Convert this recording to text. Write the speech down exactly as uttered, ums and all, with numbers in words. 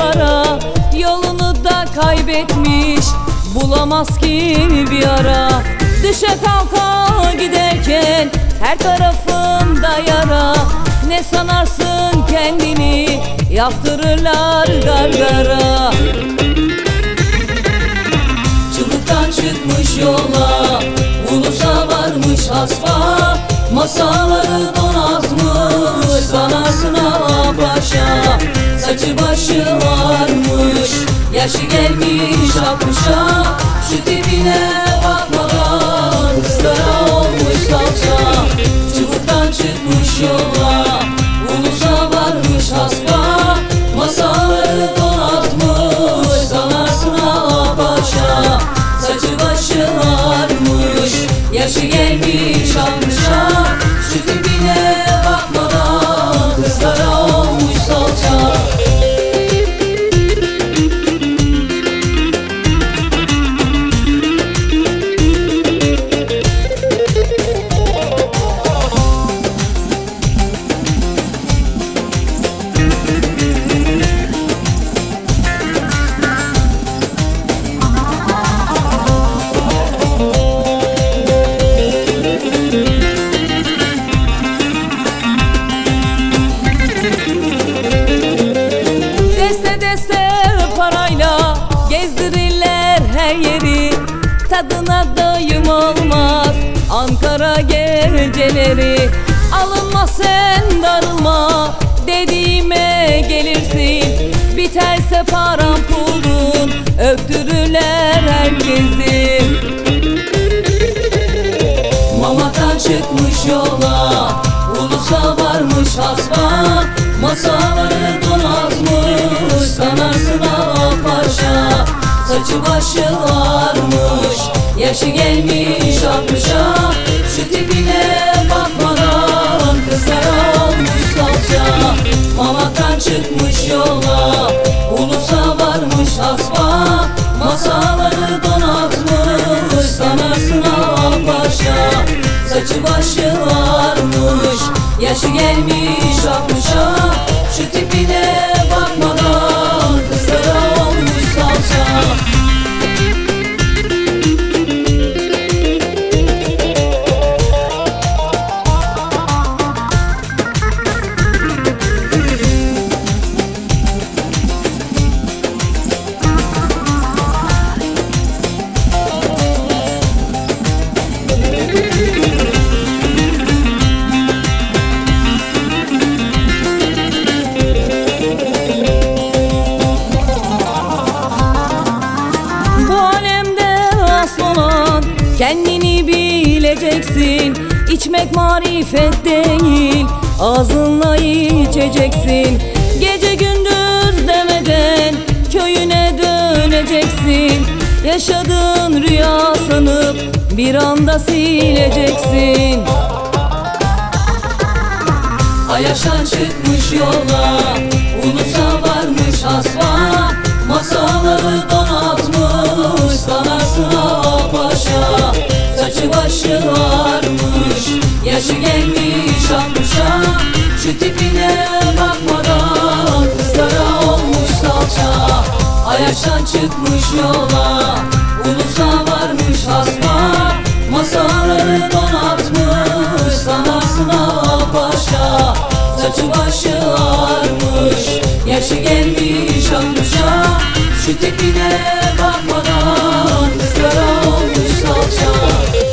kara, yolunu da kaybetmiş, bulamaz ki bir ara. Düşe kalka giderken her tarafında yara. Ne sanarsın kendini, yaptırırlar gargara. Çubuktan çıkmış yola, ulusa varmış hasfa. Masaları donatmış, sanasına paşa. Saçı başı varmış, yaşı gelmiş altmışa. Şu tipine bakmadan kızlara olmuş salça. Çubuktan çıkmış yola, ulusa varmış hasba. Masaları donatmış, sanasına paşa. Saçı başı varmış, yaşı gelmiş altmışa. Şu tipine bakmadan kızlara olmuş salça. Parayla gezdirirler her yeri, tadına doyum olmaz Ankara geceleri. Alınma sen darılma, dediğime gelirsin. Biterse param pulun, öptürürler herkesi. Mamak'tan çıkmış yola, ulusa varmış hasba. Masaları donatmış, sanarsın ağa paşa. Saçı başı varmış, yaşı gelmiş altmışa. Şu tipine bakmadan kızlara olmuş salça. Mamak'tan çıkmış yola, ulusa varmış hasba. Masaları donatmış, sanarsın ağa paşa. Saçı başı varmış, yaşı gelmiş altmışa. Şu tipine bakmadan kızlara olmuş salça. Kendini bileceksin, içmek marifet değil, ağzınla içeceksin. Gece gündüz demeden köyüne döneceksin. Yaşadığın rüya sanıp bir anda sileceksin. Ayaşan çıkmış yola, ulusa varmış hasba. Masaları donatmış, sanarsın ağa paşa. Saçı başı varmış, yaşı gelmiş altmışa. Şu tipine bakmadan kızlara olmuş salça. Ayaşan çıkmış yola, ulusa varmış hasba. Masaları donatmış, sanarsın ağa paşa. Saçı başı varmış, yaşı gelmiş altmışa. Şu tipine bakmadan kızlara olmuş salça.